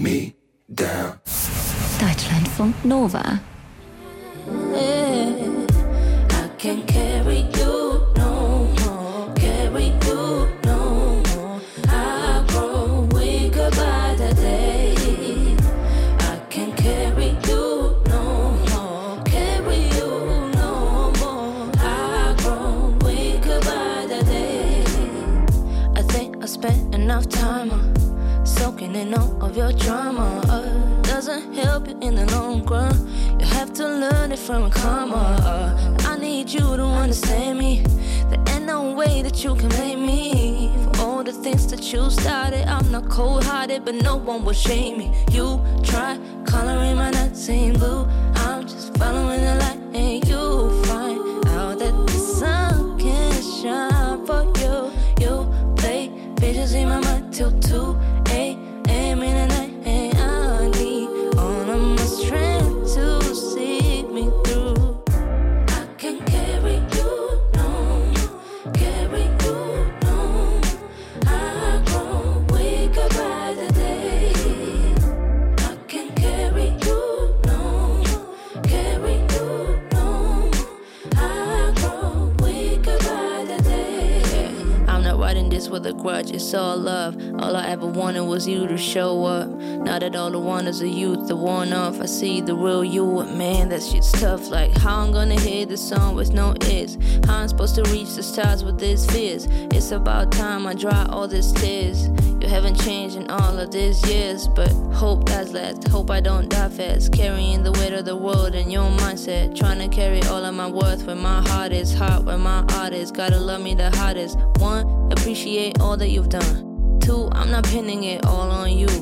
me down. Deutschlandfunk Nova. I can't carry you no more, carry you no more. I grow weaker by the day. I can't carry you no more, carry you no more. I grow weaker by the day. I think I spent enough time soaking in all of your drama. Doesn't help you in the long run. You have to learn it from a karma. I need you to understand me. There ain't no way that you can blame me for all the things that you started. I'm not cold-hearted, but no one will shame me. You try coloring my nuts in blue. I'm just following the light, and you find out that the sun can't shine for you. You play bitches in my mind till 2 a.m. in the night, and I need all of my strength to see me through. I can carry you no more, carry you no more. I grow weaker by the day. I can carry you no more, carry you no more. I grow weaker by the day. I'm not writing this with a grudge, it's all love. All I ever wanted was you to show up. Now that all the wonders of youth are worn off, I see the real you. Man, that shit's tough. Like how I'm gonna hear the song with no is. How I'm supposed to reach the stars with these fears. It's about time I dry all these tears. You haven't changed in all of these years, but hope that's last. Hope I don't die fast. Carrying the weight of the world in your mindset. Trying to carry all of my worth where my heart is. Heart where my art is. Gotta love me the hottest. 1, appreciate all that you've done. 2, I'm not pinning it all on you.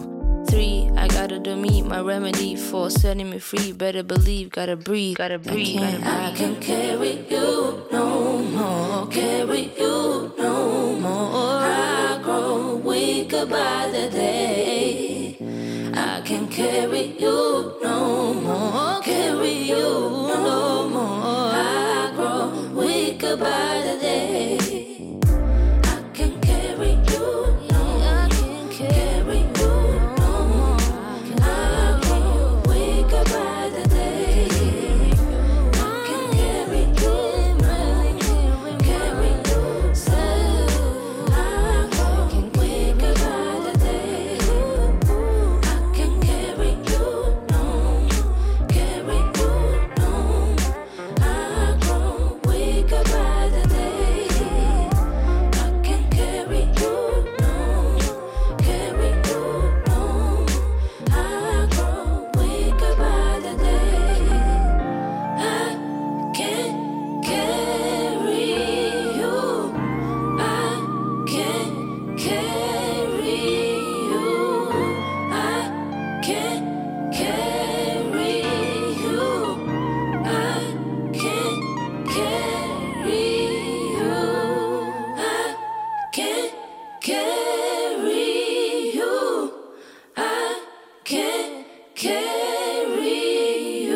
3, I gotta do me, my remedy for setting me free. Better believe, gotta breathe, gotta breathe. I can't carry you no more, carry you no more. I grow weaker by the day. I can't carry you no more, carry you no more. I grow weaker by the day. Yeah.